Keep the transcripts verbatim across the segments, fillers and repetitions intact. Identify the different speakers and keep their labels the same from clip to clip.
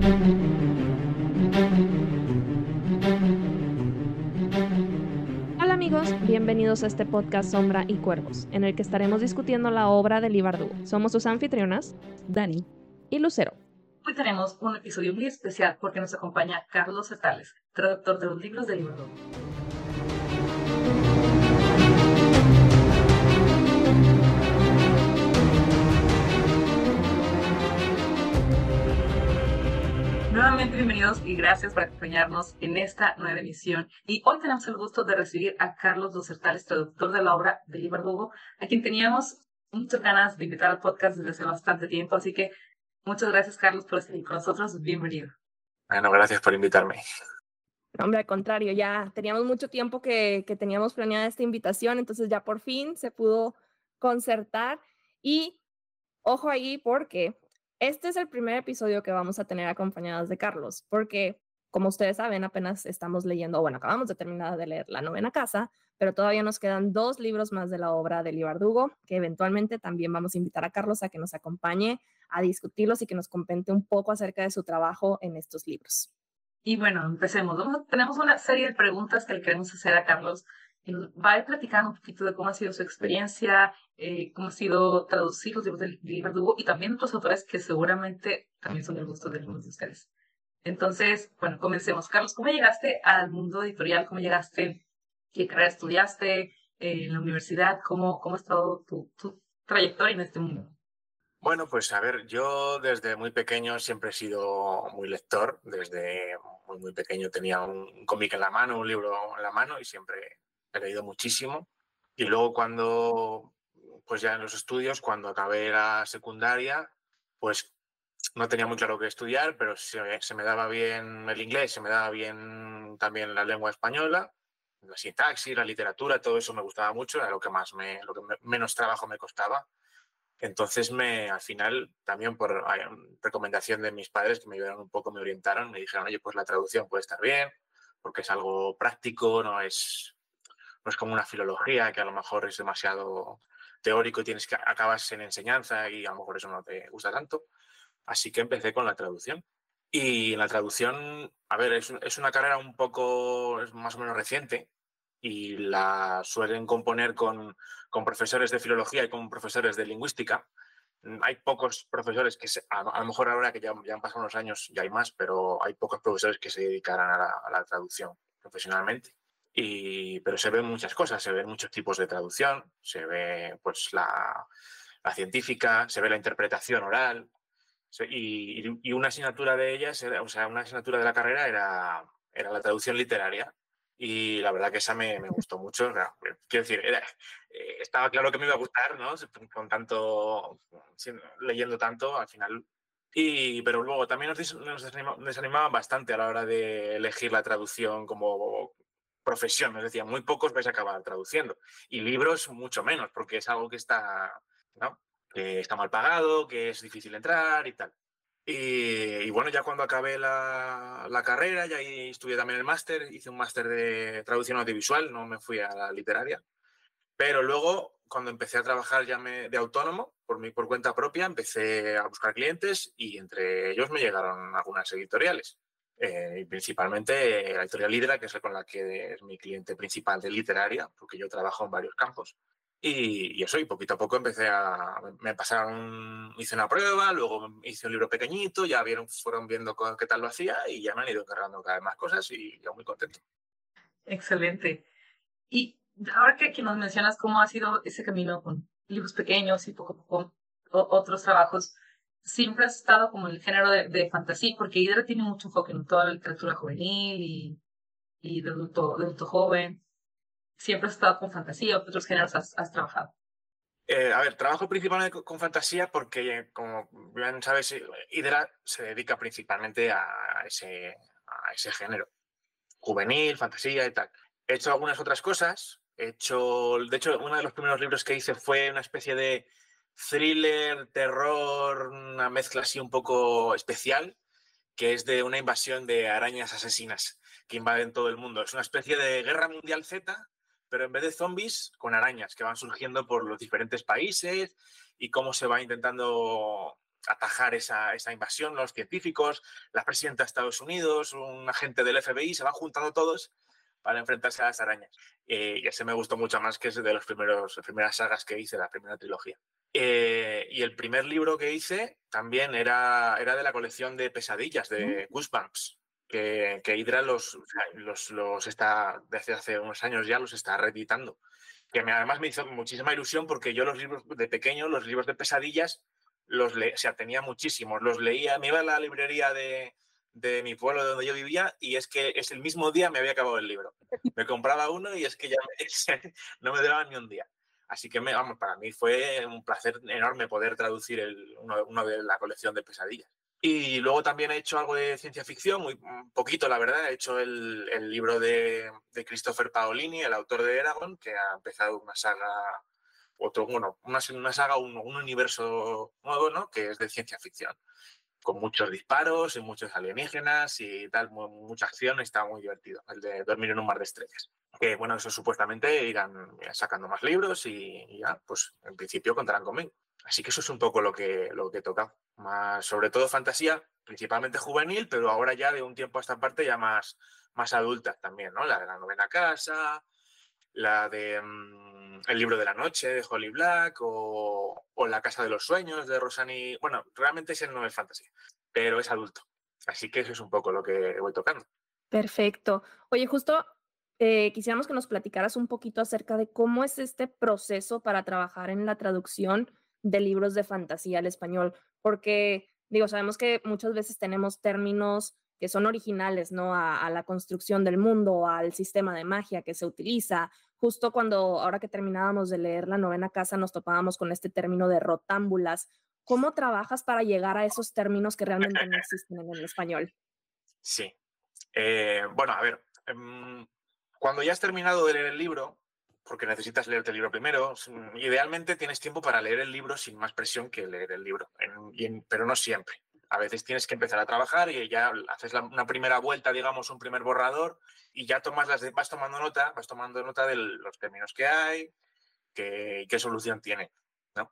Speaker 1: Hola amigos, bienvenidos a este podcast Sombra y Cuervos, en el que estaremos discutiendo la obra de Leigh Bardugo. Somos sus anfitrionas, Dani y Lucero.
Speaker 2: Hoy tenemos un episodio muy especial porque nos acompaña Carlos Zetales, traductor de los libros de Leigh Bardugo. Nuevamente bienvenidos y gracias por acompañarnos en esta nueva emisión. Y hoy tenemos el gusto de recibir a Carlos Dos Zetales, traductor de la obra de Leigh Bardugo, a quien teníamos muchas ganas de invitar al podcast desde hace bastante tiempo. Así que muchas gracias, Carlos, por estar aquí con nosotros. Bienvenido.
Speaker 3: Bueno, gracias por invitarme.
Speaker 1: No, hombre, al contrario, ya teníamos mucho tiempo que, que teníamos planeada esta invitación, entonces ya por fin se pudo concertar. Y ojo ahí porque este es el primer episodio que vamos a tener acompañados de Carlos, porque como ustedes saben, apenas estamos leyendo, bueno, acabamos de terminar de leer La Novena Casa, pero todavía nos quedan dos libros más de la obra de Leigh Bardugo, que eventualmente también vamos a invitar a Carlos a que nos acompañe a discutirlos y que nos comente un poco acerca de su trabajo en estos libros.
Speaker 2: Y bueno, empecemos. Vamos, tenemos una serie de preguntas que le queremos hacer a Carlos. Va a ir platicando un poquito de cómo ha sido su experiencia, eh, cómo ha sido traducir los libros de Leigh Bardugo y también otros autores que seguramente también son del gusto de algunos de ustedes. Entonces, bueno, comencemos. Carlos, ¿cómo llegaste al mundo editorial? ¿Cómo llegaste? ¿Qué carrera estudiaste eh, en la universidad? ¿Cómo, cómo ha estado tu, tu trayectoria en este mundo?
Speaker 3: Bueno, pues a ver, yo desde muy pequeño siempre he sido muy lector. Desde muy, muy pequeño tenía un cómic en la mano, un libro en la mano y siempre he leído muchísimo. Y luego cuando, pues ya en los estudios, cuando acabé la secundaria, pues no tenía muy claro qué estudiar, pero se, se me daba bien el inglés, se me daba bien también la lengua española, la sintaxis, la literatura, todo eso me gustaba mucho, era lo que más me, lo que me, menos trabajo me costaba. Entonces, me, al final, también por ay, recomendación de mis padres, que me ayudaron un poco, me orientaron, me dijeron, oye, pues la traducción puede estar bien, porque es algo práctico, no es, no es como una filología, que a lo mejor es demasiado teórico y tienes que acabas en enseñanza y a lo mejor eso no te gusta tanto. Así que empecé con la traducción. Y la traducción, a ver, es, es una carrera un poco, es más o menos reciente y la suelen componer con, con profesores de filología y con profesores de lingüística. Hay pocos profesores que, se, a, a, lo mejor ahora que ya, ya han pasado unos años ya hay más, pero hay pocos profesores que se dedicaran a la, a la traducción profesionalmente. Y, pero se ven muchas cosas, se ven muchos tipos de traducción, se ve pues la, la científica, se ve la interpretación oral, y, y una asignatura de ellas, era, o sea, una asignatura de la carrera era, era la traducción literaria. Y la verdad que esa me, me gustó mucho. O sea, quiero decir, era, eh, estaba claro que me iba a gustar, ¿no? Con tanto, leyendo tanto, al final. Y, pero luego también nos, nos desanimaba, desanimaba bastante a la hora de elegir la traducción como profesión. Nos decían, muy pocos vais a acabar traduciendo. Y libros, mucho menos, porque es algo que está, ¿no? Que está mal pagado, que es difícil entrar y tal. Y, y bueno, ya cuando acabé la, la carrera, ya estudié también el máster, hice un máster de traducción audiovisual, no me fui a la literaria, pero luego cuando empecé a trabajar ya me, de autónomo, por, mi, por cuenta propia, empecé a buscar clientes y entre ellos me llegaron algunas editoriales. Eh, y principalmente la editorial Lidera, que es con la que es mi cliente principal de literaria, porque yo trabajo en varios campos. Y, y eso, y poquito a poco empecé a... Me pasaron, hice una prueba, luego hice un libro pequeñito, ya vieron, fueron viendo qué tal lo hacía y ya me han ido encargando cada vez más cosas y yo muy contento.
Speaker 2: Excelente. Y ahora que, que nos mencionas cómo ha sido ese camino con libros pequeños y poco a poco otros trabajos, siempre has estado como en el género de, de fantasía, porque Hidra tiene mucho enfoque en toda la literatura juvenil y, y de, adulto, de adulto joven. Siempre has estado con fantasía, ¿o otros géneros has, has trabajado?
Speaker 3: Eh, a ver, trabajo principalmente con, con fantasía porque, como bien sabes, Hidra se dedica principalmente a ese, a ese género. Juvenil, fantasía y tal. He hecho algunas otras cosas. He hecho, de hecho, uno de los primeros libros que hice fue una especie de thriller, terror, una mezcla así un poco especial, que es de una invasión de arañas asesinas que invaden todo el mundo. Es una especie de Guerra Mundial Z, pero en vez de zombies, con arañas que van surgiendo por los diferentes países y cómo se va intentando atajar esa, esa invasión, los científicos, la presidenta de Estados Unidos, un agente del F B I, se van juntando todos para enfrentarse a las arañas. Eh, y ese me gustó mucho más, que es de los primeros, las primeras sagas que hice, la primera trilogía. Eh, y el primer libro que hice también era, era de la colección de pesadillas, de Goosebumps, que, que Hydra los, los, los está, desde hace unos años ya los está reeditando. Que me, además me hizo muchísima ilusión porque yo los libros de pequeño, los libros de pesadillas, los le, o sea, tenía muchísimos. Los leía, me iba a la librería de, de mi pueblo donde yo vivía y es que es el mismo día me había acabado el libro. Me compraba uno y es que ya me, no me duraban ni un día. Así que, me, vamos, para mí fue un placer enorme poder traducir el, uno, uno de la colección de pesadillas. Y luego también he hecho algo de ciencia ficción, muy un poquito, la verdad. He hecho el, el libro de, de Christopher Paolini, el autor de Eragon, que ha empezado una saga, otro, bueno, una, una saga, un, un universo nuevo, ¿no? Que es de ciencia ficción, con muchos disparos y muchos alienígenas y tal, muy, mucha acción, está muy divertido, el de Dormir en un mar de estrellas. Que bueno, eso supuestamente irán sacando más libros y, y ya, pues en principio contarán conmigo. Así que eso es un poco lo que, lo que toca. Más, sobre todo fantasía, principalmente juvenil, pero ahora ya de un tiempo a esta parte ya más, más adultas también, ¿no? La de La novena casa, la de um, El libro de la noche de Holly Black o, o La casa de los sueños de Rosani. Bueno, realmente ese no es fantasía, pero es adulto. Así que eso es un poco lo que voy tocando.
Speaker 1: Perfecto. Oye, justo eh, quisiéramos que nos platicaras un poquito acerca de cómo es este proceso para trabajar en la traducción de libros de fantasía al español, porque, digo, sabemos que muchas veces tenemos términos que son originales, ¿no? A, a la construcción del mundo, al sistema de magia que se utiliza. Justo cuando, ahora que terminábamos de leer La novena casa, nos topábamos con este término de rotámbulas. ¿Cómo trabajas para llegar a esos términos que realmente no existen en el español?
Speaker 3: Sí. Eh, bueno, a ver, um, cuando ya has terminado de leer el libro, porque necesitas leerte el libro primero, idealmente tienes tiempo para leer el libro sin más presión que leer el libro, en, y en, pero no siempre. A veces tienes que empezar a trabajar y ya haces la, una primera vuelta, digamos, un primer borrador, y ya tomas las de, vas tomando nota, vas tomando nota de los términos que hay, que, qué solución tiene, ¿no?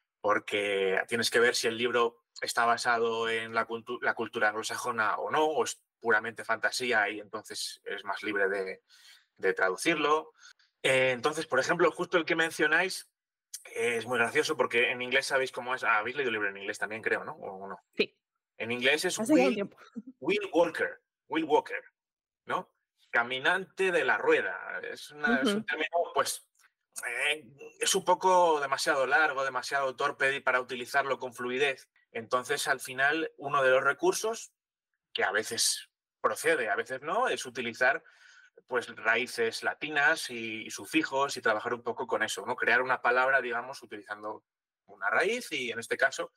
Speaker 3: Porque tienes que ver si el libro está basado en la, cultu la cultura anglosajona o no, o es puramente fantasía y entonces es más libre de, de traducirlo. Eh, entonces, por ejemplo, justo el que mencionáis eh, es muy gracioso porque en inglés sabéis cómo es. Ah, habéis leído el libro en inglés también, creo, ¿no? ¿O no?
Speaker 1: Sí.
Speaker 3: En inglés es
Speaker 1: Hace ya un
Speaker 3: Will,
Speaker 1: tiempo.
Speaker 3: Will Walker, Will Walker, ¿no? Caminante de la rueda. Es, una, uh-huh. es un término, pues, eh, es un poco demasiado largo, demasiado torpe para utilizarlo con fluidez. Entonces, al final, uno de los recursos, que a veces procede, a veces no, es utilizar pues raíces latinas y, y sufijos y trabajar un poco con eso, ¿no? Crear una palabra, digamos, utilizando una raíz y en este caso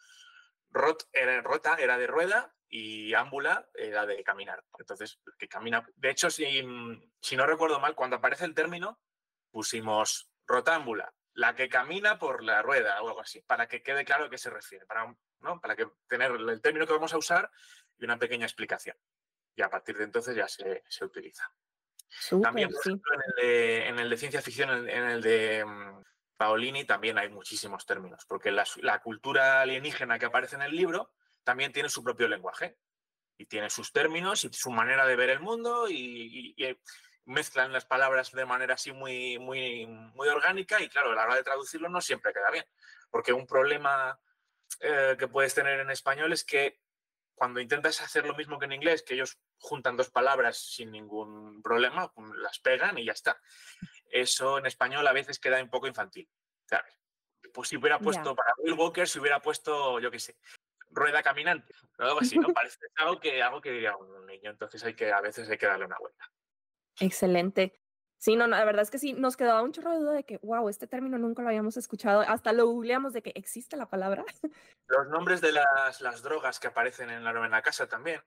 Speaker 3: rot era, rota era de rueda y ámbula era de caminar. Entonces, que camina. De hecho, si, si no recuerdo mal, cuando aparece el término pusimos rotámbula, la que camina por la rueda o algo así, para que quede claro a qué se refiere, para, ¿no? Para que tener el término que vamos a usar y una pequeña explicación. Y a partir de entonces ya se, se utiliza.
Speaker 1: Súper,
Speaker 3: también, por ejemplo, sí. en, el de, en el de ciencia ficción, en, en el de um, Paolini, también hay muchísimos términos, porque la, la cultura alienígena que aparece en el libro también tiene su propio lenguaje y tiene sus términos y su manera de ver el mundo y, y, y mezclan las palabras de manera así muy, muy, muy orgánica y claro, a la hora de traducirlo no siempre queda bien, porque un problema eh, que puedes tener en español es que cuando intentas hacer lo mismo que en inglés, que ellos juntan dos palabras sin ningún problema, las pegan y ya está. Eso en español a veces queda un poco infantil, ¿sabes? Pues si hubiera puesto, yeah. para Will Walker, si hubiera puesto, yo qué sé, rueda caminante, o algo así, ¿no? Parece algo que, algo que diría un niño, entonces hay que, a veces hay que darle una vuelta.
Speaker 1: Excelente. Sí, no, la verdad es que sí, nos quedaba un chorro de duda de que, wow, este término nunca lo habíamos escuchado, hasta lo googleamos de que existe la palabra.
Speaker 3: Los nombres de las, las drogas que aparecen en La novena casa también.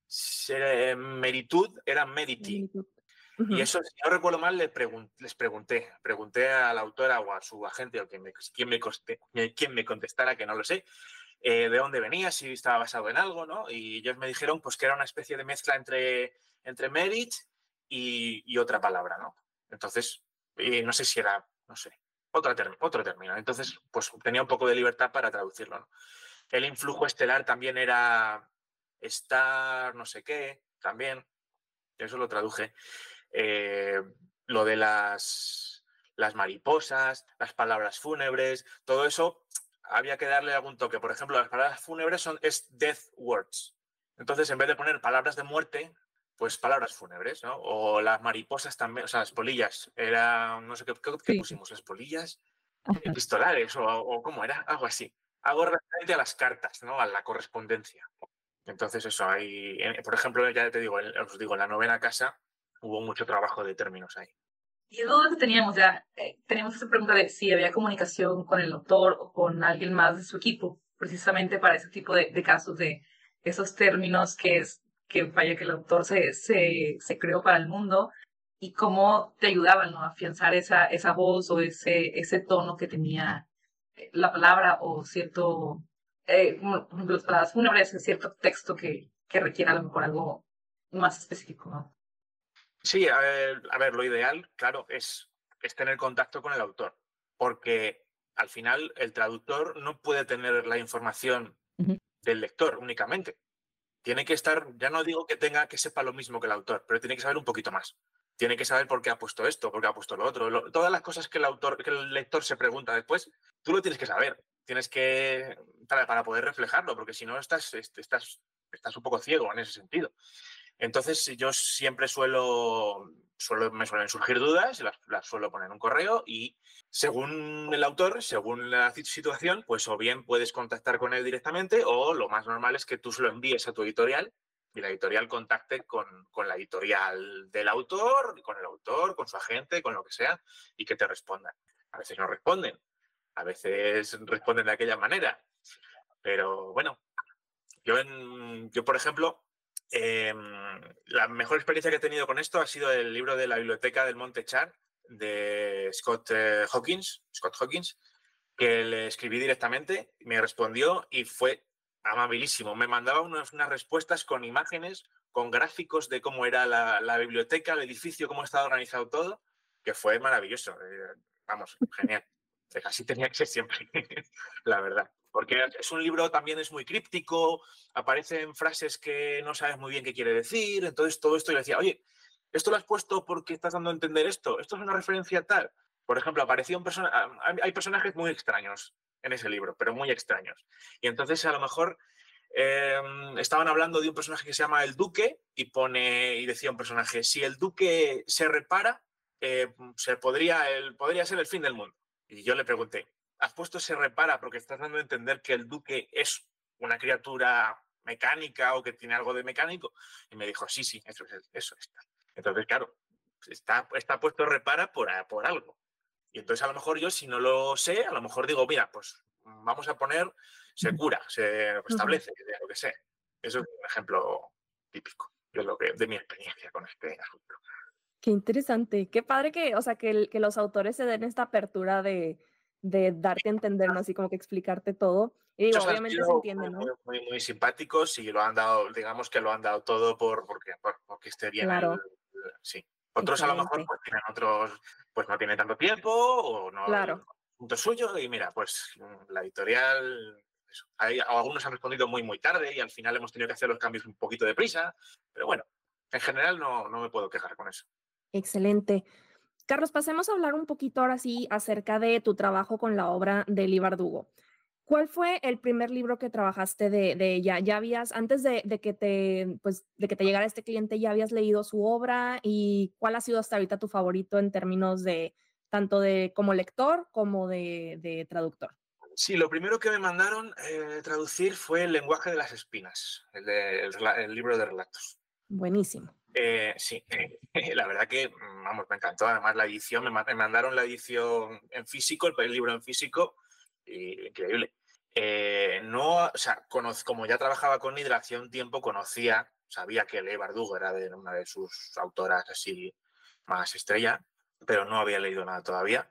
Speaker 3: Se, meritud era mediti. Uh-huh. Y eso, si no recuerdo mal, le pregun les pregunté, pregunté a la autora o a su agente o quien me, quien me, coste, quien me contestara, que no lo sé, eh, de dónde venía, si estaba basado en algo, ¿no? Y ellos me dijeron pues que era una especie de mezcla entre, entre merit y, y otra palabra, ¿no? Entonces, eh, no sé si era, no sé, otro, term otro término. Entonces, pues tenía un poco de libertad para traducirlo, ¿no? El influjo estelar también era estar no sé qué, también. Eso lo traduje. Eh, lo de las, las mariposas, las palabras fúnebres, todo eso había que darle algún toque. Por ejemplo, las palabras fúnebres son es death words. Entonces, en vez de poner palabras de muerte, pues palabras fúnebres, ¿no? O las mariposas también, o sea, las polillas. Era, no sé qué, qué, qué
Speaker 1: Sí.
Speaker 3: pusimos, las polillas
Speaker 1: Ajá.
Speaker 3: epistolares o, o cómo era, algo así. Algo referente a las cartas, ¿no? A la correspondencia. Entonces, eso, hay, por ejemplo, ya te digo, os digo, en la novena casa hubo mucho trabajo de términos ahí.
Speaker 2: Y es duda que teníamos ya, eh, teníamos esa pregunta de si había comunicación con el autor o con alguien más de su equipo, precisamente para ese tipo de, de casos de esos términos que es que vaya que el autor se, se, se creó para el mundo y cómo te ayudaban, ¿no? A afianzar esa, esa voz o ese, ese tono que tenía la palabra o cierto, eh, por ejemplo, las palabras fúnebres, cierto texto que, que requiera a lo mejor algo más específico, ¿no?
Speaker 3: Sí, a ver, a ver, lo ideal, claro, es, es tener contacto con el autor, porque al final el traductor no puede tener la información
Speaker 1: Ujú.
Speaker 3: del lector únicamente. Tiene que estar, ya no digo que tenga que sepa lo mismo que el autor, pero tiene que saber un poquito más. Tiene que saber por qué ha puesto esto, por qué ha puesto lo otro. Lo, todas las cosas que el autor, que el lector se pregunta después, tú lo tienes que saber. Tienes que, para, para poder reflejarlo, porque si no estás, estás, estás un poco ciego en ese sentido. Entonces yo siempre suelo, suelo me suelen surgir dudas, las, las suelo poner en un correo y según el autor, según la situación, pues o bien puedes contactar con él directamente o lo más normal es que tú se lo envíes a tu editorial y la editorial contacte con, con la editorial del autor, con el autor, con su agente, con lo que sea y que te respondan. A veces no responden, a veces responden de aquella manera, pero bueno, yo, en, yo por ejemplo, Eh, la mejor experiencia que he tenido con esto ha sido el libro de la biblioteca del Monte Char de Scott eh, Hawkins, Scott Hawkins, que le escribí directamente, me respondió y fue amabilísimo. Me mandaba unas, unas respuestas con imágenes, con gráficos de cómo era la, la biblioteca, el edificio, cómo estaba organizado todo, que fue maravilloso. Eh, vamos, genial. Así tenía que ser siempre, la verdad. Porque es un libro también es muy críptico, aparecen frases que no sabes muy bien qué quiere decir, entonces todo esto yo decía, oye, ¿esto lo has puesto porque estás dando a entender esto? ¿Esto es una referencia tal? Por ejemplo, aparecía un persona... hay personajes muy extraños en ese libro, pero muy extraños. Y entonces a lo mejor eh, estaban hablando de un personaje que se llama el Duque y pone y decía un personaje, si el Duque se repara, eh, se podría, el, podría ser el fin del mundo. Y yo le pregunté, ¿has puesto se repara porque estás dando a entender que el Duque es una criatura mecánica o que tiene algo de mecánico? Y me dijo, sí, sí, eso es, eso está. Entonces, claro, está, está puesto repara por, por algo. Y entonces a lo mejor yo, si no lo sé, a lo mejor digo, mira, pues vamos a poner se cura, se establece, uh-huh. lo que sea. Eso es un ejemplo típico de, lo que, de mi experiencia con este asunto.
Speaker 1: Qué interesante, qué padre que, o sea, que, el, que los autores se den esta apertura de, de darte a entender, ¿no? Así como que explicarte todo. Y digo,
Speaker 3: Muchos
Speaker 1: obviamente se entiende, ¿no?
Speaker 3: Muy, muy, muy simpáticos y lo han dado, digamos que lo han dado todo por porque, por, porque esté bien
Speaker 1: claro.
Speaker 3: el, el, sí. Otros
Speaker 1: Excelente.
Speaker 3: a lo mejor pues tienen otros, pues no tienen tanto tiempo o no
Speaker 1: claro.
Speaker 3: el punto suyo y mira, pues la editorial, eso. Hay, algunos han respondido muy muy tarde y al final hemos tenido que hacer los cambios un poquito deprisa, pero bueno, en general no, no me puedo quejar con eso.
Speaker 1: Excelente. Carlos, pasemos a hablar un poquito ahora sí acerca de tu trabajo con la obra de Leigh Bardugo. ¿Cuál fue el primer libro que trabajaste de, de ella? ¿Ya habías, antes de, de, que te, pues, de que te llegara este cliente, ya habías leído su obra? ¿Y cuál ha sido hasta ahorita tu favorito en términos de tanto de como lector como de, de traductor?
Speaker 3: Sí, lo primero que me mandaron eh, traducir fue El lenguaje de las espinas, el, de, el, el libro de relatos.
Speaker 1: Buenísimo.
Speaker 3: Eh, sí, la verdad que, vamos, me encantó. Además, la edición, me, me mandaron la edición en físico, el, el libro en físico, y, increíble. Eh, no, o sea, conozco, como ya trabajaba con Nidra hacía un tiempo, conocía, sabía que Leigh Bardugo era de una de sus autoras así más estrella, pero no había leído nada todavía.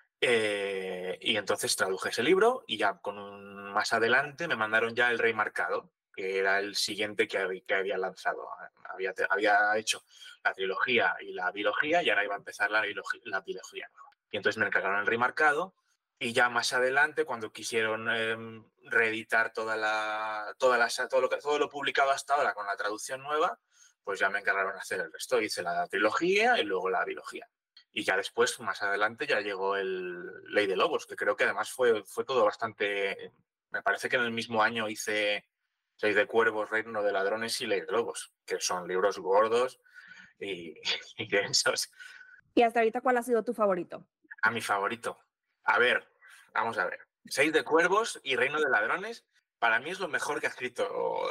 Speaker 3: Eh, y entonces traduje ese libro y ya con un, más adelante me mandaron ya El Rey Marcado, que era el siguiente que había, que había lanzado. Había, había hecho la trilogía y la bilogía y ahora iba a empezar la bilogía, la bilogía. Y entonces me encargaron El Rey Marcado Y ya más adelante, cuando quisieron eh, reeditar toda la, toda la, todo, lo, todo lo publicado hasta ahora con la traducción nueva, pues ya me encargaron de hacer el resto. Hice la trilogía y luego la biología. Y ya después, más adelante, ya llegó el Ley de Lobos, que creo que además fue, fue todo bastante... Me parece que en el mismo año hice Seis de Cuervos, Reino de Ladrones y Ley de Lobos, que son libros gordos y, y densos.
Speaker 1: ¿Y hasta ahorita cuál ha sido tu favorito?
Speaker 3: A mi favorito. A ver, vamos a ver. Seis de Cuervos y Reino de Ladrones, para mí es lo mejor que ha escrito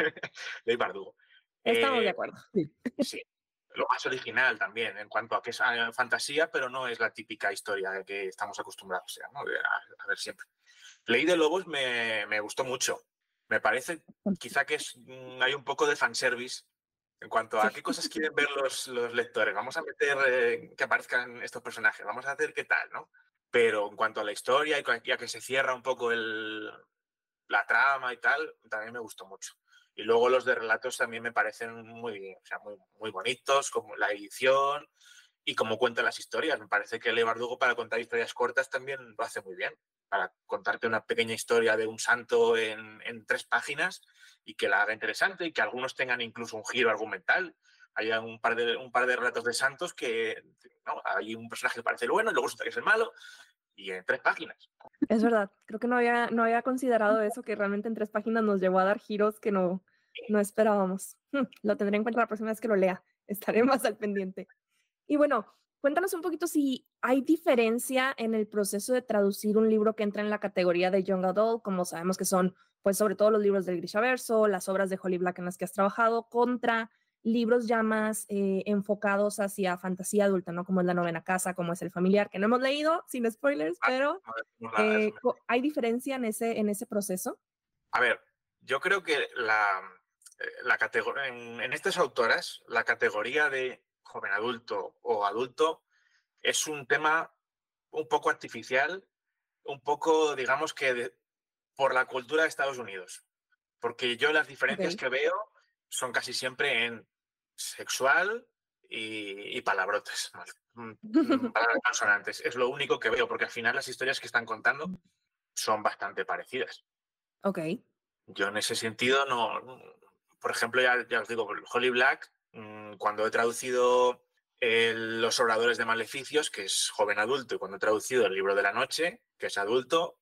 Speaker 3: Leigh Bardugo.
Speaker 1: Estamos
Speaker 3: Eh,
Speaker 1: de acuerdo.
Speaker 3: sí, lo más original también, en cuanto a que es uh, fantasía, pero no es la típica historia que estamos acostumbrados ¿no? a, a ver siempre. Ley de Lobos me, me gustó mucho. Me parece quizá que es, hay un poco de fanservice en cuanto a sí. qué cosas quieren ver los, los lectores. Vamos a meter eh, que aparezcan estos personajes, vamos a hacer qué tal, ¿no? Pero en cuanto a la historia y a que se cierra un poco el, la trama y tal, también me gustó mucho. Y luego los de relatos también me parecen muy, o sea, muy, muy bonitos, como la edición y cómo cuentan las historias. Me parece que Leigh Bardugo para contar historias cortas también lo hace muy bien. Para contarte una pequeña historia de un santo en, en tres páginas y que la haga interesante y que algunos tengan incluso un giro argumental. Hay un par de, un par de relatos de santos que ¿no? Hay un personaje que parece el bueno y luego resulta que es el malo y en tres páginas.
Speaker 1: Es verdad, creo que no había, no había considerado eso, que realmente en tres páginas nos llevó a dar giros que no, no esperábamos. Lo tendré en cuenta la próxima vez que lo lea, estaré más al pendiente. Y bueno, cuéntanos un poquito si hay diferencia en el proceso de traducir un libro que entra en la categoría de Young Adult, como sabemos que son, pues sobre todo los libros del Grishaverso, las obras de Holly Black en las que has trabajado, contra libros ya más eh, enfocados hacia fantasía adulta, ¿no? Como es La Novena Casa, como es El Familiar, que no hemos leído, sin spoilers, pero eh, ¿hay diferencia en ese, en ese proceso?
Speaker 3: A ver, yo creo que la, la categoría, en, en estas autoras, la categoría de joven adulto o adulto es un tema un poco artificial, un poco, digamos que de, por la cultura de Estados Unidos. Porque yo las diferencias okay. que veo son casi siempre en sexual y, y palabrotes, palabras consonantes. Es lo único que veo, porque al final las historias que están contando son bastante parecidas.
Speaker 1: Ok.
Speaker 3: Yo en ese sentido no... Por ejemplo, ya, ya os digo, Holly Black, cuando he traducido el, Los Oradores de Maleficios, que es joven adulto, y cuando he traducido El Libro de la Noche, que es adulto,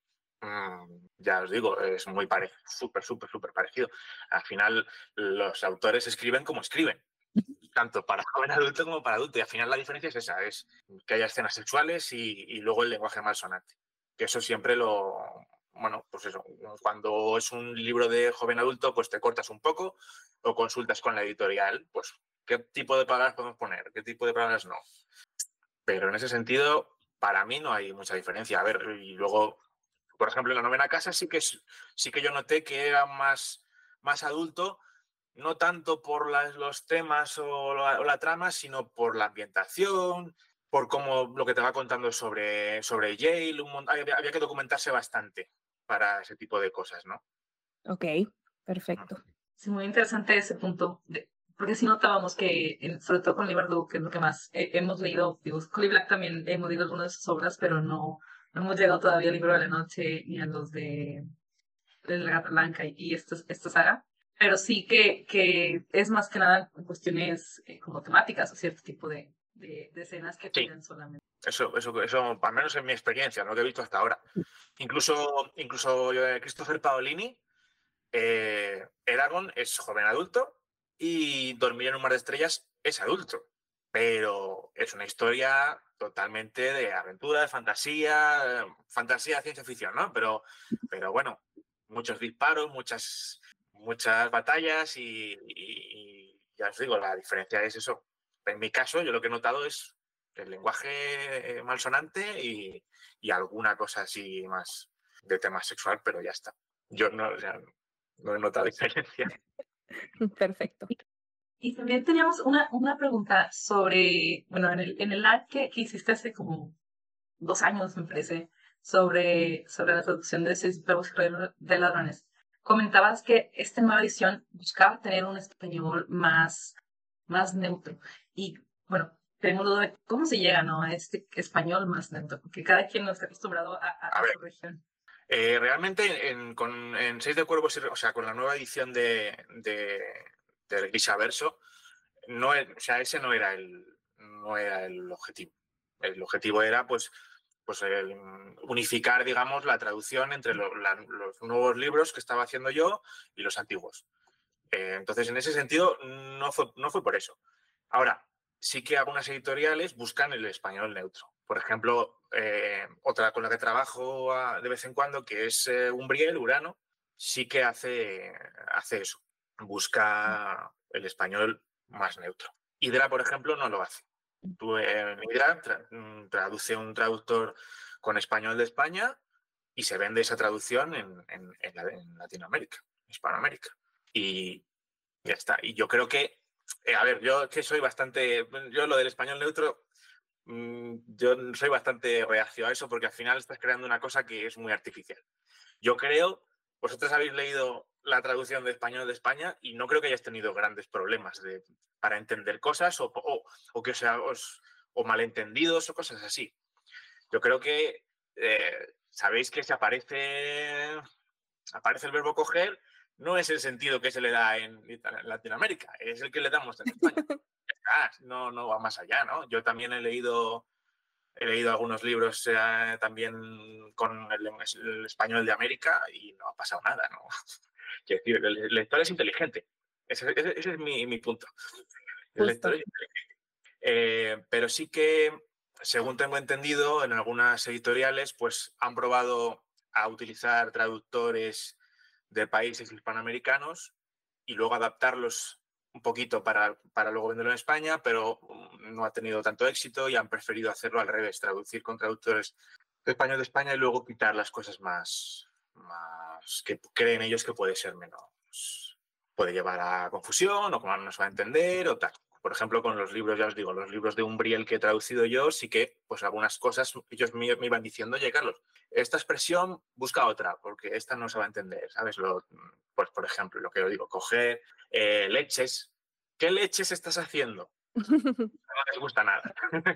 Speaker 3: ya os digo, es muy parecido, súper, súper, súper parecido. Al final, los autores escriben como escriben, tanto para joven adulto como para adulto. Y al final la diferencia es esa, es que haya escenas sexuales y, y luego el lenguaje malsonante. Que eso siempre lo... Bueno, pues eso, cuando es un libro de joven adulto, pues te cortas un poco o consultas con la editorial, pues qué tipo de palabras podemos poner, qué tipo de palabras no. Pero en ese sentido, para mí no hay mucha diferencia. A ver, y luego... Por ejemplo, en La Novena Casa sí que, sí que yo noté que era más, más adulto, no tanto por las, los temas o la, o la trama, sino por la ambientación, por cómo lo que te va contando sobre, sobre Yale. Un, había, había que documentarse bastante para ese tipo de cosas, ¿no?
Speaker 1: Ok, perfecto.
Speaker 2: Sí, muy interesante ese punto, de, porque sí notábamos que, sobre todo con Leigh Bardugo, que es lo que más eh, hemos leído, digo, Holly Black también hemos leído algunas de sus obras, pero no... No hemos llegado todavía al Libro de la Noche ni a los de, de La Gata Blanca y, y esta, esta saga. Pero sí que, que es más que nada en cuestiones eh, como temáticas o cierto tipo de, de, de escenas que tienen sí. solamente.
Speaker 3: Eso, eso, eso, al menos en mi experiencia, lo que he visto hasta ahora. Incluso, incluso eh, Christopher Paolini, eh, Eragon es joven adulto y Dormir en un mar de estrellas es adulto. Pero es una historia totalmente de aventura, de fantasía, fantasía, ciencia ficción, ¿no? Pero, pero bueno, muchos disparos, muchas, muchas batallas y, y, y ya os digo, la diferencia es eso. En mi caso, yo lo que he notado es el lenguaje malsonante y, y alguna cosa así más de tema sexual, pero ya está. Yo no, o sea, no he notado diferencia.
Speaker 1: Perfecto.
Speaker 2: Y también teníamos una, una pregunta sobre, bueno, en el, en el live que, que hiciste hace como dos años, me parece, sobre, sobre la traducción de Seis Verbos de Ladrones. Comentabas que esta nueva edición buscaba tener un español más, más neutro. Y, bueno, tengo duda de cómo se llega, ¿no?, a este español más neutro, porque cada quien no está acostumbrado a, a, a, a su región.
Speaker 3: Eh, realmente en, con, en Seis de Cuervos, o sea, con la nueva edición de, de, de Grisha Verso, no, o sea, ese no era el, no era el objetivo. El objetivo era, pues, pues el unificar, digamos, la traducción entre lo, la, los nuevos libros que estaba haciendo yo y los antiguos. Eh, entonces, en ese sentido, no fue, no fue por eso. Ahora, sí que algunas editoriales buscan el español neutro. Por ejemplo, eh, otra con la que trabajo a, de vez en cuando, que es eh, Umbriel, Urano, sí que hace, hace eso. Busca el español más neutro. Hidra, por ejemplo, no lo hace. Tú, en Hidra tra traduce un traductor con español de España y se vende esa traducción en, en, en, en Latinoamérica, Hispanoamérica. Y ya está. Y yo creo que, eh, a ver, yo que soy bastante, yo lo del español neutro, mmm, yo soy bastante reacio a eso porque al final estás creando una cosa que es muy artificial. Yo creo, vosotros habéis leído la traducción de español de España y no creo que hayáis tenido grandes problemas de, para entender cosas o, o, o que os, os, o malentendidos o cosas así. Yo creo que eh, sabéis que si aparece, aparece el verbo coger, no es el sentido que se le da en Latinoamérica, es el que le damos en España. Ah, no, no va más allá, ¿no? Yo también he leído, he leído algunos libros eh, también con el, el español de América y no ha pasado nada, ¿no? Quiero decir, el, el lector es inteligente. Ese, ese, ese es mi, mi punto. El lector es inteligente. Eh, pero sí que, según tengo entendido, en algunas editoriales pues han probado a utilizar traductores de países hispanoamericanos y luego adaptarlos un poquito para, para luego venderlo en España, pero no ha tenido tanto éxito y han preferido hacerlo al revés, traducir con traductores de español de España y luego quitar las cosas más, más que creen ellos que puede ser menos, puede llevar a confusión o como no se va a entender o tal. Por ejemplo, con los libros, ya os digo, los libros de Umbriel que he traducido yo, sí que pues algunas cosas ellos me, me iban diciendo, oye, Carlos, esta expresión busca otra, porque esta no se va a entender, ¿sabes? Lo, pues, por ejemplo, lo que yo digo, coger eh, leches. ¿Qué leches estás haciendo? No les gusta nada.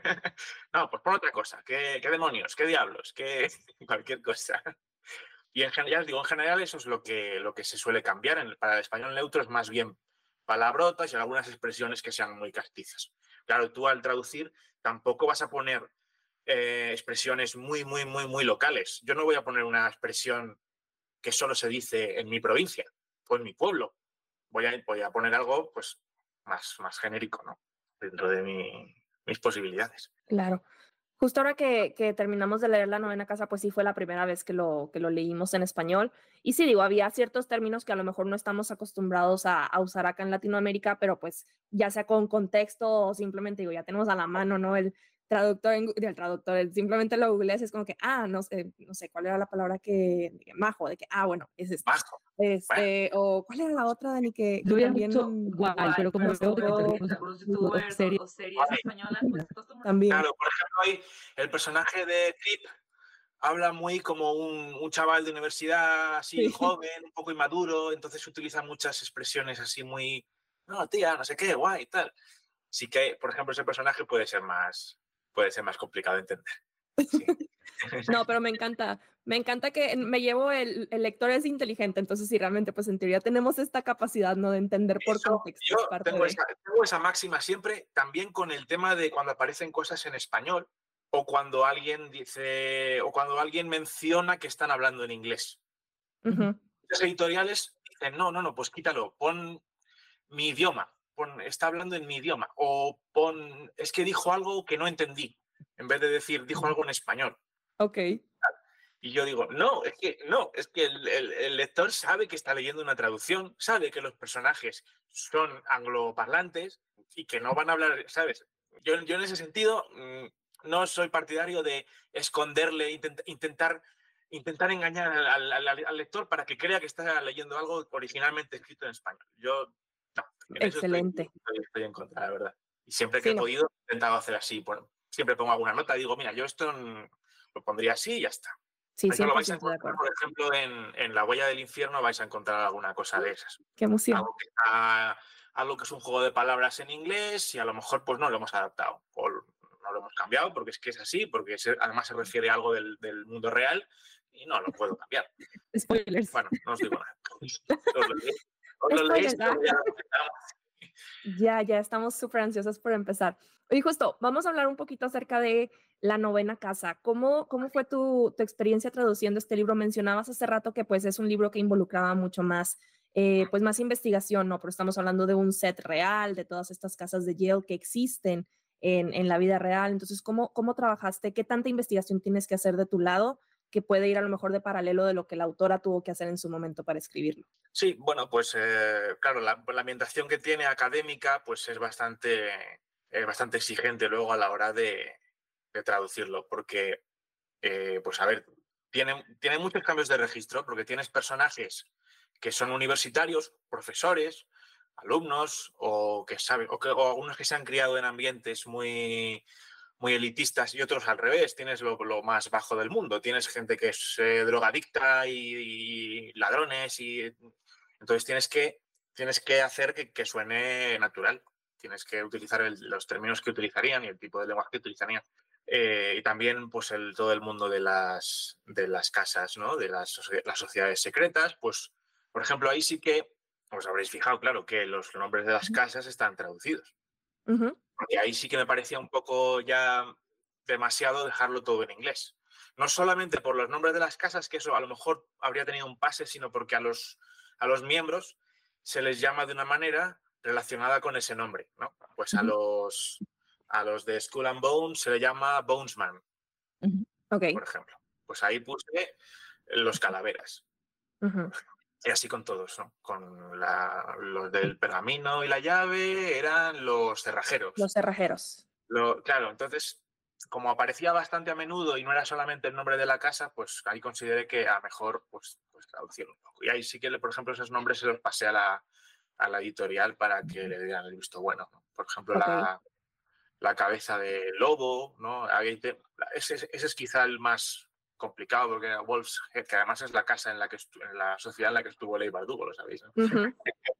Speaker 3: No, pues pon otra cosa. ¿Qué, qué demonios? ¿Qué diablos? ¿Qué cualquier cosa? Y en general, digo, en general eso es lo que, lo que se suele cambiar. En, para el español neutro es más bien palabrotas y algunas expresiones que sean muy castizas. Claro, tú al traducir tampoco vas a poner eh, expresiones muy, muy, muy, muy locales. Yo no voy a poner una expresión que solo se dice en mi provincia o en mi pueblo. Voy a, voy a poner algo pues más, más genérico, ¿no? Dentro de mi, mis posibilidades.
Speaker 1: Claro. Justo ahora que, que terminamos de leer La Novena Casa, pues sí fue la primera vez que lo, que lo leímos en español. Y sí, digo, había ciertos términos que a lo mejor no estamos acostumbrados a, a usar acá en Latinoamérica, pero pues ya sea con contexto o simplemente, digo, ya tenemos a la mano, ¿no? El traductor, en, el traductor, el, simplemente lo googleas, es como que, ah, no sé, no sé, ¿cuál era la palabra que, de que majo, de que, ah, bueno, es esto.
Speaker 3: Majo.
Speaker 1: Este, bueno. O ¿cuál era la otra, Dani? Que, que
Speaker 4: Yo
Speaker 1: también...
Speaker 4: Igual, guay, pero como veo que
Speaker 2: algunos youtubers o series españolas, pues
Speaker 1: también.
Speaker 3: Claro, por ejemplo, hay el personaje de Trip habla muy como un, un chaval de universidad así sí. joven, un poco inmaduro, entonces utiliza muchas expresiones así muy, no, tía, no sé qué, guay, tal. Sí que, por ejemplo, ese personaje puede ser más, puede ser más complicado de entender. Sí.
Speaker 1: No, pero me encanta, me encanta que me llevo el, el lector es inteligente, entonces sí, realmente, pues en teoría tenemos esta capacidad, ¿no? De entender por
Speaker 3: Eso,
Speaker 1: contexto.
Speaker 3: Yo
Speaker 1: parte
Speaker 3: tengo,
Speaker 1: de...
Speaker 3: esa, tengo esa máxima siempre, también con el tema de cuando aparecen cosas en español o cuando alguien dice, o cuando alguien menciona que están hablando en inglés.
Speaker 1: Uh-huh.
Speaker 3: Los editoriales dicen, no, no, no, pues quítalo, pon mi idioma, pon, está hablando en mi idioma, o pon, es que dijo algo que no entendí, en vez de decir, dijo algo en español.
Speaker 1: Ok.
Speaker 3: Y yo digo, no, es que no, es que el, el, el lector sabe que está leyendo una traducción, sabe que los personajes son angloparlantes y que no van a hablar, ¿sabes? Yo, yo en ese sentido mmm, no soy partidario de esconderle, intent, intentar, intentar engañar al, al, al, al lector para que crea que está leyendo algo originalmente escrito en español. Yo, no. En
Speaker 1: Excelente.
Speaker 3: Eso estoy, estoy, estoy en contra, la verdad. Y siempre que
Speaker 1: sí,
Speaker 3: he
Speaker 1: no.
Speaker 3: podido, he intentado hacer así. Bueno, siempre pongo alguna nota y digo, mira, yo esto lo pondría así y ya está.
Speaker 1: Sí,
Speaker 3: Eso lo vais a
Speaker 1: cien por ciento de
Speaker 3: encontrar,
Speaker 1: acuerdo.
Speaker 3: por ejemplo, en, en La Huella del Infierno vais a encontrar alguna cosa de esas.
Speaker 1: Qué emoción.
Speaker 3: Algo que, está, algo que es un juego de palabras en inglés y a lo mejor pues no lo hemos adaptado. Por, lo hemos cambiado porque es que es así, porque se, además se refiere a algo del, del mundo real y no lo puedo cambiar.
Speaker 4: Spoilers.
Speaker 3: Bueno, no os digo nada. Os lo leéis, os lo leéis, pero ya lo empezamos.
Speaker 1: Ya, ya estamos súper ansiosos por empezar. Oye, justo, vamos a hablar un poquito acerca de La novena casa. ¿Cómo, cómo fue tu, tu experiencia traduciendo este libro? Mencionabas hace rato que pues es un libro que involucraba mucho más, eh, pues más investigación, ¿no? Pero estamos hablando de un set real, de todas estas casas de Yale que existen en, en la vida real. Entonces, ¿cómo, cómo trabajaste? ¿Qué tanta investigación tienes que hacer de tu lado que puede ir a lo mejor de paralelo de lo que la autora tuvo que hacer en su momento para escribirlo?
Speaker 3: Sí, bueno, pues eh, claro, la, la ambientación que tiene académica pues es bastante, es bastante exigente luego a la hora de, de traducirlo, porque, eh, pues a ver, tiene, tiene muchos cambios de registro, porque tienes personajes que son universitarios, profesores, alumnos, o que saben, o, que, o algunos que se han criado en ambientes muy, muy elitistas y otros al revés. Tienes lo, lo más bajo del mundo. Tienes gente que es eh, drogadicta y, y ladrones y entonces tienes que, tienes que hacer que, que suene natural. Tienes que utilizar el, los términos que utilizarían y el tipo de lenguaje que utilizarían. Eh, y también pues el, todo el mundo de las, de las casas, ¿no? De las, las sociedades secretas. Pues, por ejemplo, ahí sí que os habréis fijado, claro, que los nombres de las casas están traducidos.
Speaker 1: Uh-huh.
Speaker 3: Porque ahí sí que me parecía un poco ya demasiado dejarlo todo en inglés. No solamente por los nombres de las casas, que eso a lo mejor habría tenido un pase, sino porque a los, a los miembros se les llama de una manera relacionada con ese nombre, ¿no? Pues a los, a los de Skull and Bones se le llama Bonesman,
Speaker 1: uh-huh. Okay.
Speaker 3: Por ejemplo. Pues ahí puse los calaveras.
Speaker 1: Uh-huh.
Speaker 3: Y así con todos, ¿no? Con la, los del pergamino y la llave eran los cerrajeros.
Speaker 1: Los cerrajeros.
Speaker 3: Lo, claro, entonces, como aparecía bastante a menudo y no era solamente el nombre de la casa, pues ahí consideré que a mejor pues, pues traducirlo un poco. Y ahí sí que, por ejemplo, esos nombres se los pasé a la, a la editorial para que le dieran el visto bueno, ¿no? Por ejemplo, okay. la, la cabeza de lobo, ¿no? Ahí te, ese, ese es quizá el más complicado, porque era Wolf's Head, que además es la casa en la que en la sociedad en la que estuvo Leigh Bardugo, lo sabéis, ¿no? Uh-huh.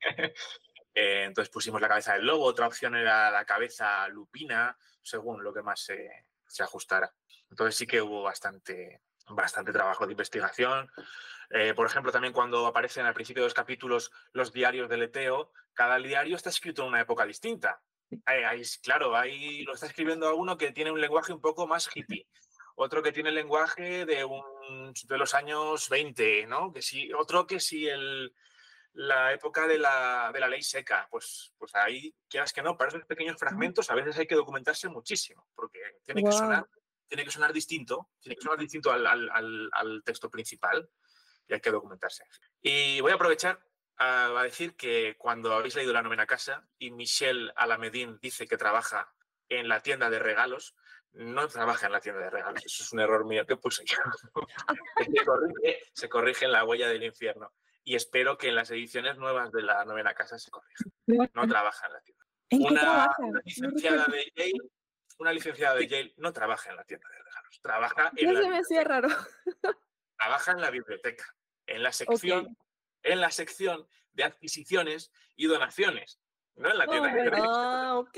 Speaker 3: eh, entonces pusimos la cabeza del lobo, otra opción era la cabeza lupina, según lo que más se, se ajustara. Entonces sí que hubo bastante, bastante trabajo de investigación. Eh, por ejemplo, también cuando aparecen al principio de los capítulos los diarios de Leteo, cada diario está escrito en una época distinta. Ahí, ahí, claro, ahí lo está escribiendo uno que tiene un lenguaje un poco más hippie. Otro que tiene el lenguaje de, un, de los años veinte, ¿no? Que sí, otro que sí el, la época de la, de la ley seca. Pues, pues ahí, quieras que no, para esos pequeños fragmentos a veces hay que documentarse muchísimo, porque tiene, wow. que, sonar, tiene que sonar distinto, tiene que sonar distinto al, al, al, al texto principal y hay que documentarse. Y voy a aprovechar a, a decir que cuando habéis leído La novena casa y Michel Alamedín dice que trabaja en la tienda de regalos, no trabaja en la tienda de regalos, eso es un error mío que puse yo. se, corrige, se corrige en La huella del infierno y espero que en las ediciones nuevas de La novena casa se corrija. No trabaja en la tienda.
Speaker 1: ¿En qué
Speaker 3: una,
Speaker 1: trabaja?
Speaker 3: una licenciada de Yale, una licenciada de Yale no trabaja en la tienda de regalos, trabaja en
Speaker 1: ya
Speaker 3: la
Speaker 1: se me hacía raro.
Speaker 3: Trabaja en la biblioteca, en la sección, okay. en la sección de adquisiciones y donaciones, no en la tienda
Speaker 1: oh,
Speaker 3: de regalos.
Speaker 1: Ah, ok.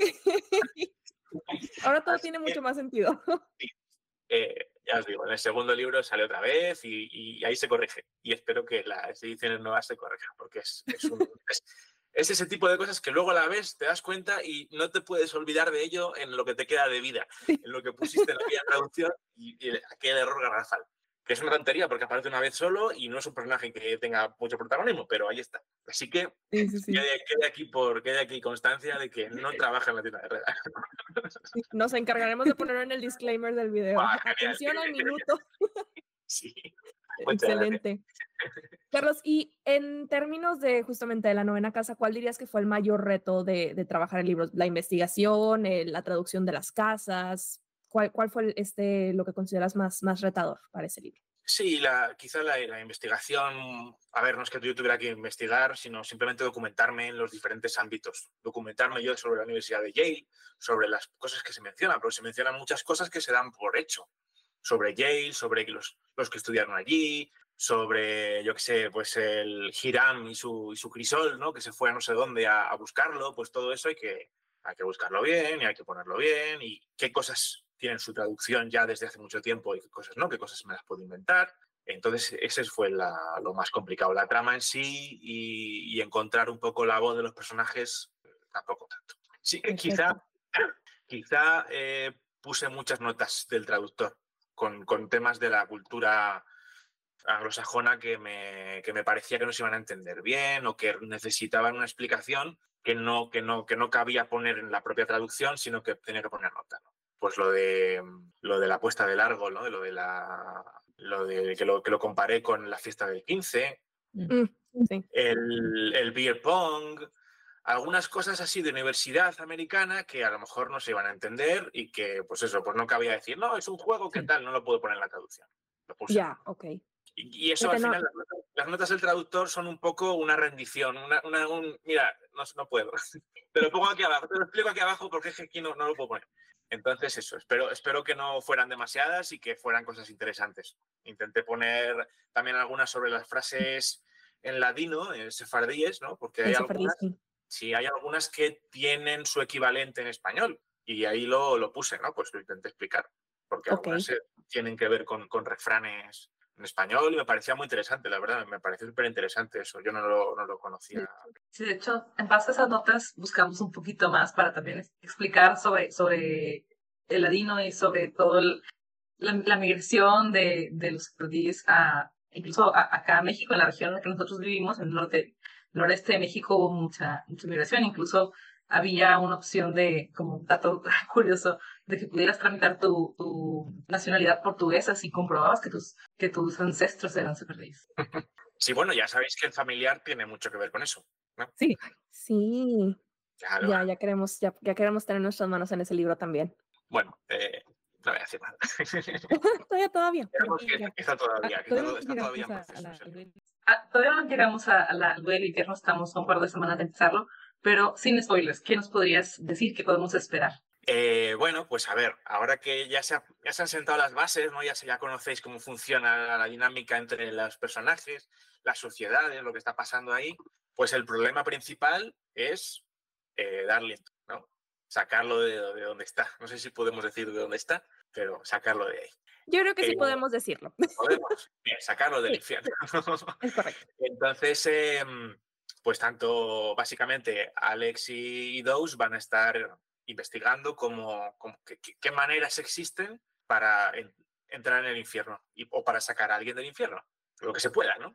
Speaker 1: Ahora todo Así tiene que, mucho más sentido.
Speaker 3: Sí. Eh, ya os digo, en el segundo libro sale otra vez y, y ahí se corrige. Y espero que las ediciones nuevas se corrijan, porque es, es, un, es, es ese tipo de cosas que luego a la vez te das cuenta y no te puedes olvidar de ello en lo que te queda de vida, en lo que pusiste en la vía traducción y, y aquel error garrafal. Que es una tontería porque aparece una vez solo y no es un personaje que tenga mucho protagonismo, pero ahí está. Así que
Speaker 1: sí, sí, sí.
Speaker 3: Quede, quede, aquí por, quede aquí constancia de que no trabaja en la tienda de regalos.
Speaker 1: Nos encargaremos de ponerlo en el disclaimer del video. Ah, Atención al minuto.
Speaker 3: Sí.
Speaker 1: Excelente. Carlos, y en términos de justamente de La novena casa, ¿cuál dirías que fue el mayor reto de, de trabajar el libro? ¿La investigación, eh, la traducción de las casas? ¿Cuál, cuál fue este, lo que consideras más, más retador para ese libro?
Speaker 3: Sí, la, quizá la, la investigación, a ver, no es que yo tuviera que investigar, sino simplemente documentarme en los diferentes ámbitos. Documentarme yo sobre la Universidad de Yale, sobre las cosas que se mencionan, porque se mencionan muchas cosas que se dan por hecho. Sobre Yale, sobre los, los que estudiaron allí, sobre, yo qué sé, pues el Hiram y su, y su crisol, ¿no? Que se fue a no sé dónde a, a buscarlo, pues todo eso hay que, hay que buscarlo bien y hay que ponerlo bien y qué cosas tienen su traducción ya desde hace mucho tiempo y qué cosas no, qué cosas me las puedo inventar. Entonces, ese fue la, lo más complicado, la trama en sí y, y encontrar un poco la voz de los personajes, tampoco tanto. Sí que quizá, quizá eh, puse muchas notas del traductor con, con temas de la cultura anglosajona que me, que me parecía que no se iban a entender bien o que necesitaban una explicación que no, que no, que no cabía poner en la propia traducción, sino que tenía que poner nota, ¿no? Pues lo de, lo de la puesta de largo, ¿no? Lo de la... Lo de que lo, que lo comparé con la fiesta del quince,
Speaker 1: Mm, sí.
Speaker 3: el, el beer pong, algunas cosas así de universidad americana que a lo mejor no se iban a entender y que, pues eso, pues no cabía decir, no, es un juego, ¿qué
Speaker 4: Sí.
Speaker 3: tal? No lo puedo poner en la traducción. Lo puse.
Speaker 1: Ya, ok.
Speaker 3: Y, y eso
Speaker 1: Fíjate,
Speaker 3: al
Speaker 1: no-
Speaker 3: final, las notas, las notas del traductor son un poco una rendición, una, una, un, mira, no, no puedo. Te lo pongo aquí abajo, te lo explico aquí abajo porque es que aquí no, no lo puedo poner. Entonces eso, espero, espero que no fueran demasiadas y que fueran cosas interesantes. Intenté poner también algunas sobre las frases en ladino, en sefardíes, ¿no? Porque hay
Speaker 1: En sefardí,
Speaker 3: algunas,
Speaker 1: sí.
Speaker 3: sí, hay algunas que tienen su equivalente en español y ahí lo, lo puse, ¿no? Pues lo intenté explicar, porque
Speaker 1: Ok.
Speaker 3: algunas eh, tienen que ver con, con refranes en español y me parecía muy interesante, la verdad, me pareció súper interesante eso, yo no lo, no lo conocía.
Speaker 2: Sí, de hecho, en base a esas notas buscamos un poquito más para también es- explicar sobre, sobre el ladino y sobre todo el- la, la migración de, de los sefardíes a, incluso a- acá a México, en la región en la que nosotros vivimos, en el norte, noreste de México, hubo mucha, mucha migración. Incluso había una opción de, como un dato curioso, de que pudieras tramitar tu, tu nacionalidad portuguesa si comprobabas que tus, que tus ancestros eran sefardíes.
Speaker 3: Sí, bueno, ya sabéis que el familiar tiene mucho que ver con eso, ¿no?
Speaker 4: Sí,
Speaker 1: Sí.
Speaker 3: Claro.
Speaker 1: Ya, ya queremos, ya, ya queremos tener nuestras manos en ese libro también.
Speaker 3: Bueno, eh, no voy a decir nada.
Speaker 1: todavía, todavía. pero
Speaker 3: Digamos que
Speaker 1: ya.
Speaker 3: está todavía,
Speaker 4: ah,
Speaker 3: que está,
Speaker 4: todavía no
Speaker 3: está todavía en
Speaker 4: llegamos a, a
Speaker 3: proceso.
Speaker 4: la
Speaker 3: ese libro.
Speaker 2: Ah, todavía no llegamos a, a la web del invierno, estamos a un par de semanas de empezarlo, pero sin spoilers, ¿qué nos podrías decir que podemos esperar?
Speaker 3: Eh, bueno, pues a ver, ahora que ya se, ha- ya se han sentado las bases, ¿no? Ya, se, ya conocéis cómo funciona la dinámica entre los personajes, las sociedades, lo que está pasando ahí, pues el problema principal es eh, darle, ¿no? Sacarlo de, de donde está. No sé si podemos decir de dónde está, pero sacarlo de ahí.
Speaker 1: Yo creo que sí
Speaker 3: Eh,
Speaker 1: podemos decirlo.
Speaker 3: ¿Podemos? Bien, sacarlo del
Speaker 1: Sí.
Speaker 3: infierno.
Speaker 1: Es correcto.
Speaker 3: Entonces, eh, pues tanto básicamente Alex y, y Dose van a estar investigando cómo, cómo- qué, qué- qué maneras existen para en- entrar en el infierno y, o para sacar a alguien del infierno, lo que se pueda, ¿no?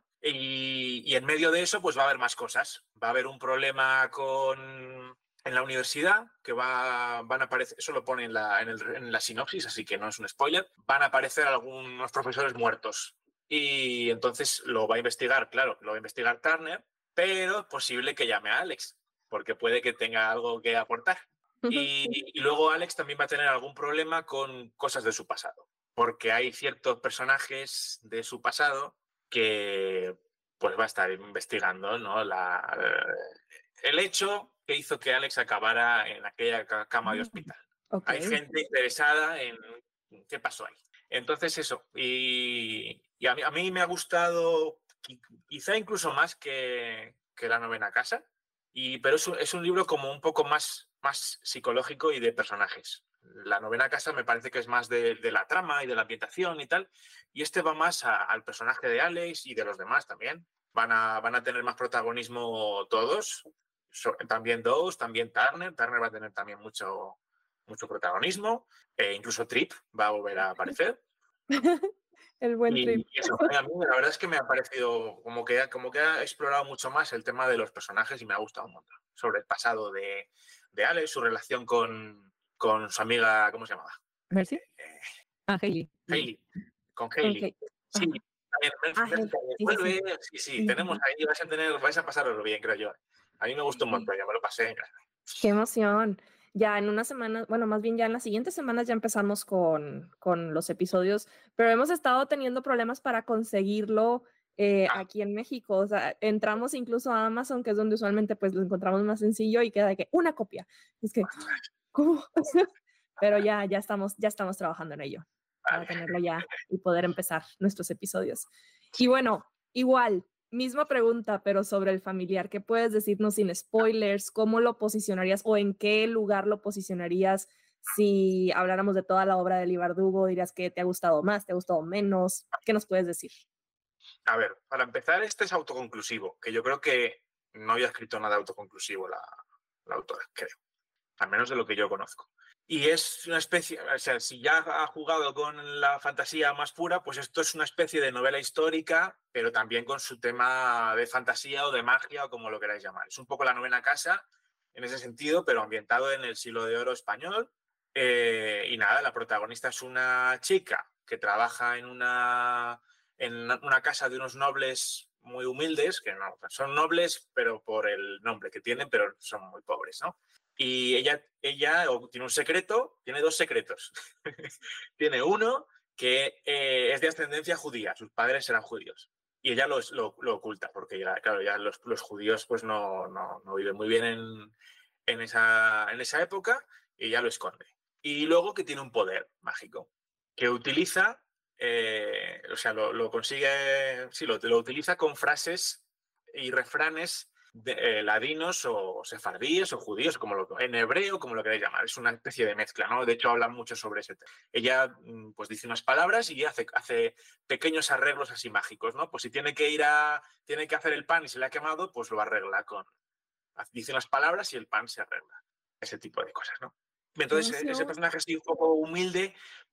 Speaker 3: Y, y en medio de eso, pues va a haber más cosas. Va a haber un problema con en la universidad que va, van a aparecer, eso lo pone en la, en, el, en la sinopsis, así que no es un spoiler, van a aparecer algunos profesores muertos. Y entonces lo va a investigar, claro, lo va a investigar Turner, pero es posible que llame a Alex, porque puede que tenga algo que aportar. Y, y luego Alex también va a tener algún problema con cosas de su pasado, porque hay ciertos personajes de su pasado que pues va a estar investigando, ¿no? La, el hecho que hizo que Alex acabara en aquella cama de hospital.
Speaker 1: Ok.
Speaker 3: Hay gente interesada en qué pasó ahí. Entonces eso, y, y a, mí, a mí me ha gustado quizá incluso más que, que La novena casa, y, pero es un, es un libro como un poco más, más psicológico y de personajes. La novena casa me parece que es más de, de la trama y de la ambientación y tal, y este va más a, al personaje de Alex y de los demás también. Van a, van a tener más protagonismo todos, so, también Dose, también Turner. Turner va a tener también mucho, mucho protagonismo, eh, incluso Trip va a volver a aparecer.
Speaker 1: El buen
Speaker 3: Y
Speaker 1: trip.
Speaker 3: eso, a mí la verdad es que me ha parecido como que, como que ha explorado mucho más el tema de los personajes y me ha gustado un montón. Sobre el pasado de, de Alex, su relación con, con su amiga, ¿cómo se llamaba?
Speaker 4: ¿Mercy?
Speaker 3: Eh,
Speaker 4: Ah, Hailey.
Speaker 3: Hailey, con Hailey.
Speaker 1: Ok.
Speaker 3: Sí,
Speaker 1: Ajá.
Speaker 3: también
Speaker 1: Ah,
Speaker 3: Mercy
Speaker 1: Hailey.
Speaker 3: también
Speaker 1: Sí, sí,
Speaker 3: vuelve.
Speaker 1: sí.
Speaker 3: Sí, sí,
Speaker 1: Sí.
Speaker 3: tenemos ahí, vais a tener, vais a pasaroslo bien, creo yo. A mí me gustó un montón, ya me lo pasé.
Speaker 1: Qué emoción. Ya en unas semanas, bueno, más bien ya en las siguientes semanas ya empezamos con, con los episodios, pero hemos estado teniendo problemas para conseguirlo eh,
Speaker 3: Ah.
Speaker 1: aquí en México. O sea, entramos incluso a Amazon, que es donde usualmente pues lo encontramos más sencillo y queda de que una copia. Es que, ¿cómo? Pero ya, ya estamos, ya estamos trabajando en ello para
Speaker 3: Vale.
Speaker 1: tenerlo ya y poder empezar nuestros episodios. Y bueno, igual, misma pregunta, pero sobre el familiar. ¿Qué puedes decirnos sin spoilers? ¿Cómo lo posicionarías o en qué lugar lo posicionarías Si habláramos de toda la obra de Leigh Bardugo, dirías que te ha gustado más, te ha gustado menos. ¿Qué nos puedes decir?
Speaker 3: A ver, para empezar, este es autoconclusivo, que yo creo que no había escrito nada autoconclusivo la, la autora, creo. Al menos de lo que yo conozco. Y es una especie, o sea, si ya ha jugado con la fantasía más pura, pues esto es una especie de novela histórica, pero también con su tema de fantasía o de magia o como lo queráis llamar. Es un poco la novena casa en ese sentido, pero ambientado en el siglo de oro español. Eh, y nada, la protagonista es una chica que trabaja en una, en una casa de unos nobles muy humildes, que no son nobles, pero por el nombre que tienen, pero son muy pobres, ¿no? Y ella, ella tiene un secreto, tiene dos secretos. Tiene uno que eh, es de ascendencia judía, sus padres eran judíos. Y ella lo, lo, lo oculta, porque ya, claro, ya los, los judíos pues no, no, no viven muy bien en, en, esa, en esa época, y ella lo esconde. Y luego que tiene un poder mágico, que utiliza, eh, o sea, lo, lo consigue, sí, lo, lo utiliza con frases y refranes de, eh, ladinos o sefardíes o judíos, como lo, en hebreo, como lo queráis llamar. Es una especie de mezcla, ¿no? De hecho, hablan mucho sobre ese tema. Ella pues dice unas palabras y hace, hace pequeños arreglos así mágicos, ¿no? Pues si tiene que ir a, tiene que hacer el pan y se le ha quemado, pues lo arregla con, dice unas palabras y el pan se arregla. Ese tipo de cosas, ¿no? Entonces, ese personaje así un poco humilde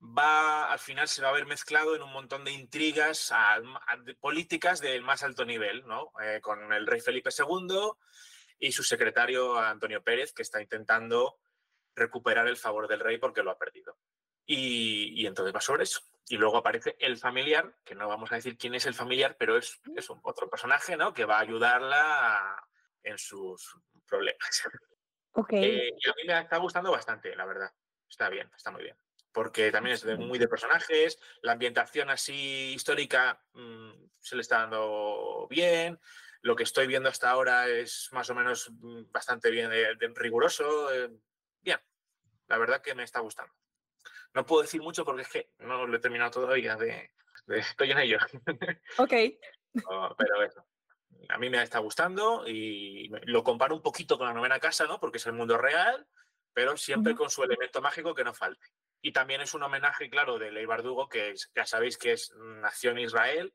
Speaker 3: va, al final se va a ver mezclado en un montón de intrigas a, a, de políticas del más alto nivel, ¿no? Eh, con el rey Felipe segundo y su secretario Antonio Pérez, que está intentando recuperar el favor del rey porque lo ha perdido. Y, y entonces va sobre eso. Y luego aparece el familiar, que no vamos a decir quién es el familiar, pero es, es un, otro personaje, ¿no? Que va a ayudarla a, en sus problemas.
Speaker 1: Okay.
Speaker 3: Eh, y a mí me está gustando bastante, la verdad. Está bien, está muy bien. Porque también es de, muy de personajes, la ambientación así histórica mmm, se le está dando bien, lo que estoy viendo hasta ahora es más o menos bastante bien, de, de riguroso, eh, bien. La verdad que me está gustando. No puedo decir mucho porque es que no lo he terminado todavía, de, de, estoy en ello.
Speaker 1: Ok.
Speaker 3: No, pero eso. A mí me está gustando y lo comparo un poquito con la novena casa, ¿no? Porque es el mundo real, pero siempre uh-huh. con su elemento mágico que no falte. Y también es un homenaje, claro, de Leigh Bardugo, que es, ya sabéis que es, nació en Israel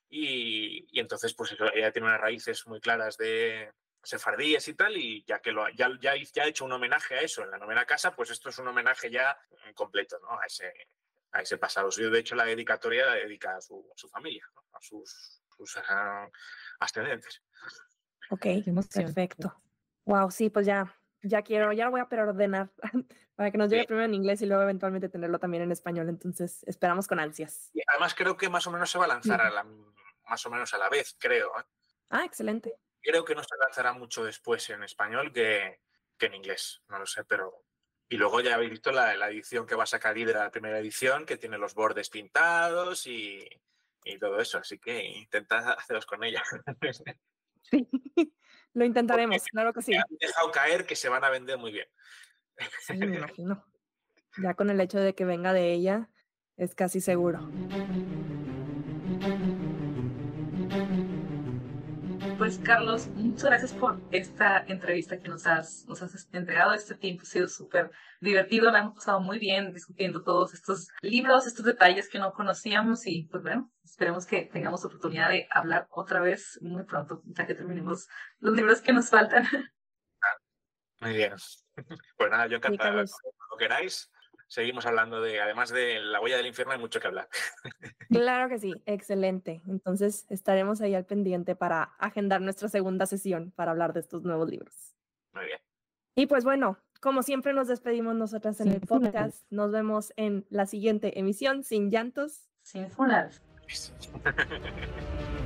Speaker 3: y, y entonces pues ella tiene unas raíces muy claras de sefardíes y tal, y ya que lo, ya, ya, ya ha hecho un homenaje a eso en la novena casa, pues esto es un homenaje ya completo, ¿no? A ese, a ese pasado. Yo, de hecho, la dedicatoria la dedica a su, a su familia, ¿no? A sus... sus uh, ascendentes.
Speaker 1: Ok, perfecto. Wow, sí, pues ya, ya quiero, ya lo voy a preordenar para que nos llegue sí. primero en inglés y luego eventualmente tenerlo también en español. Entonces, esperamos con ansias.
Speaker 3: Y además creo que más o menos se va a lanzar sí. a la, más o menos a la vez, creo. ¿eh?
Speaker 1: Ah, excelente.
Speaker 3: Creo que no se lanzará mucho después en español que, que en inglés, no lo sé, pero... Y luego ya habéis visto la, la edición que va a sacar Hydra, la primera edición, que tiene los bordes pintados y... y todo eso, así que intentad haceros con ella.
Speaker 1: Sí, lo intentaremos, porque claro que sí.
Speaker 3: Me han dejado caer que se van a vender muy bien.
Speaker 1: Sí, me imagino. Ya con el hecho de que venga de ella, es casi seguro.
Speaker 2: Pues Carlos, muchas gracias por esta entrevista que nos has, nos has entregado. Este tiempo ha sido súper divertido, la hemos pasado muy bien discutiendo todos estos libros, estos detalles que no conocíamos y pues bueno, esperemos que tengamos oportunidad de hablar otra vez muy pronto, ya que terminemos los libros que nos faltan.
Speaker 3: Muy bien. Pues nada, yo encantado. Sí, cuando queráis, seguimos hablando de, además de La huella del infierno, hay mucho que hablar.
Speaker 1: Claro que sí, excelente. Entonces estaremos ahí al pendiente para agendar nuestra segunda sesión para hablar de estos nuevos libros.
Speaker 3: Muy bien.
Speaker 1: Y pues bueno, como siempre nos despedimos nosotras en sí, el podcast. Nos vemos en la siguiente emisión, Sin Llantos.
Speaker 2: Sin funas.